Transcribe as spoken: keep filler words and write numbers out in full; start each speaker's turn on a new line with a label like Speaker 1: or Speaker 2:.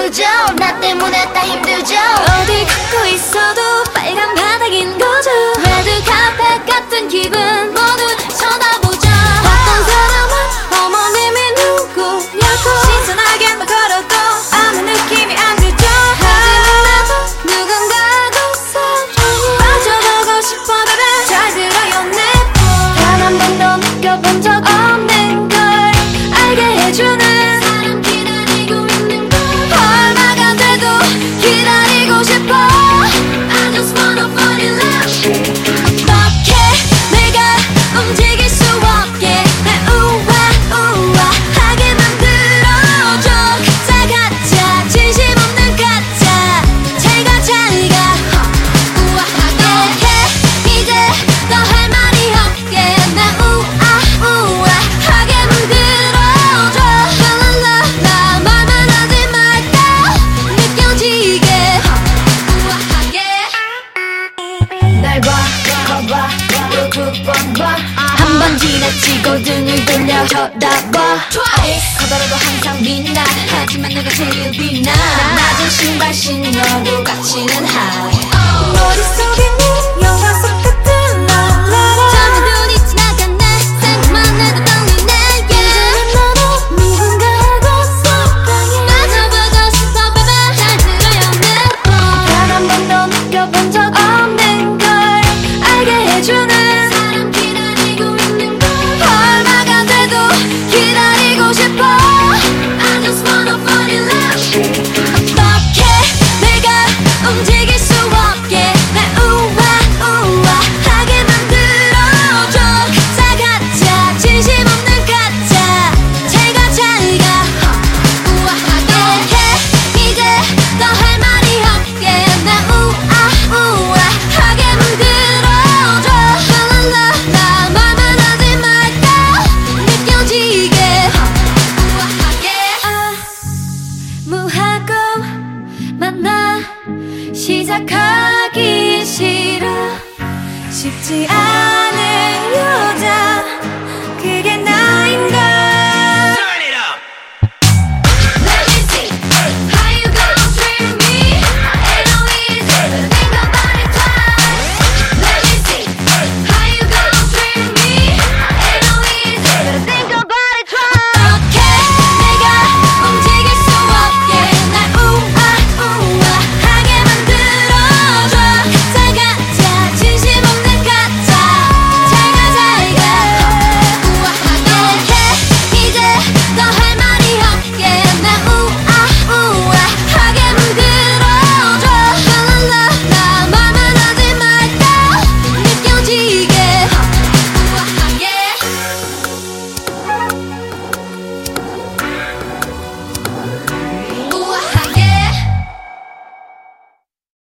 Speaker 1: 그저 나 때문에 다 힘들죠.
Speaker 2: 어디 걷고 있어도 빨간 바닥인 거죠.
Speaker 1: 레드 카펫 같은 기분 모두 쳐다보죠.
Speaker 2: 어떤 사람은 어머님이 누구냐고 신선하게 막 걸어도 아무 느낌이 안 들죠. 하지만 나도 누군가하고 사랑에 빠져가고 싶어 baby. 잘 들어요 내 말.
Speaker 1: 단 한 번도 느껴본 적 없는 걸 알게 해주는 사람 기다리고 있는 걸
Speaker 2: 얼마가 돼도 기다리고 싶어.
Speaker 1: I just wanna fall in love.
Speaker 2: 어떻게 내가 움직일 수 없게 날 우아우아하게 만들어줘. 가짜 가짜 진심 없는 가짜 잘가 잘가 우아하게 해. 이제 더 할 말이 없게 날 우아우아하게 만들어줘. 랄랄라 말만 하지 말까 느껴지게 우아하게.
Speaker 1: 날 봐, 봐봐, 또 두 번 봐.
Speaker 2: 한 번 지나치고 등을 돌려 쳐다봐.
Speaker 1: 커다라도 항상 빛나.
Speaker 2: 하지만 내가 제일 빛나.
Speaker 1: 낮은 신발 신어도 가치는 high.
Speaker 2: 머릿속에 네 영화 속 같은 랄라라. 처음에 눈이 지나갔네. 생각만 해도 떨리네. 이제는 나도 누군가하고 사랑해. 빠져보고 싶어 baby. 잘 들어요 내 말.
Speaker 1: 단 한 번도 느껴본 적 없는 걸 알게 해주는
Speaker 2: 사람 기다리고 있는 걸 얼마가 돼도 기다리고 싶어.
Speaker 1: I just wanna fall in love.
Speaker 2: 어떻게 내가 움직일 수 없게 날 우아우아하게 만들어줘. 가짜 가짜 진심 없는 가짜 잘가 잘가 우아하게 해. 이제 더 할 말이 없게 날 우아우아하게 만들어줘. 랄랄라 말만 하지 말까 느껴지게 우아하게. 무하고 만나 시작하기 싫어. 쉽지 않아